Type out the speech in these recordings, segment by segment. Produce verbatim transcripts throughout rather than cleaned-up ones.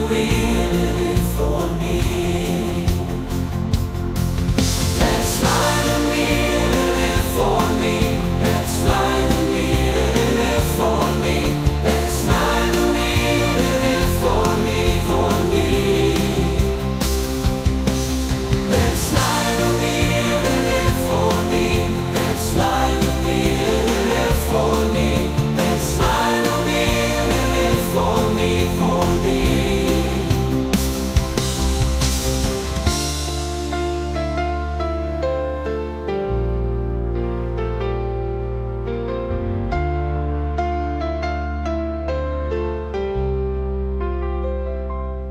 wheel it for me. Let's fly the wheel it for me. Let's fly the wheel it for me. Let's fly the wheel it for me, for me. Let's fly the wheel it for me. Let's fly the wheel it for me. Let's fly the wheel it for me, for me.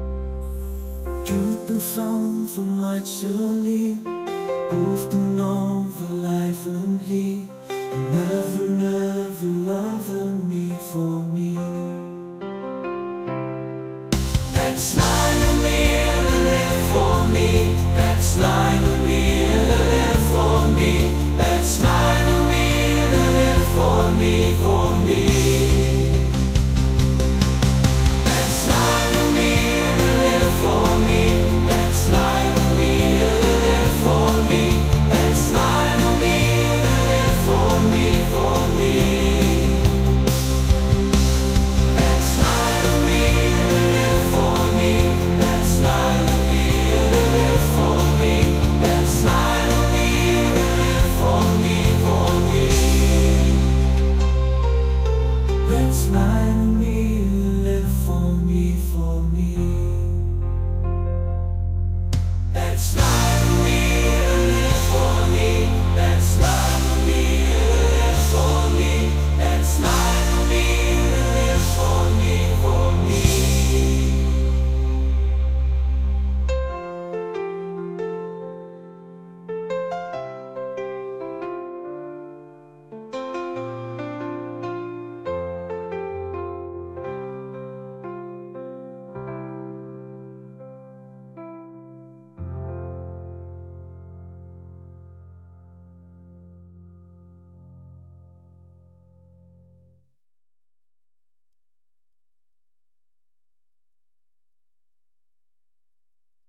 Druk den Sound von Light Shirley, ruft den Nord.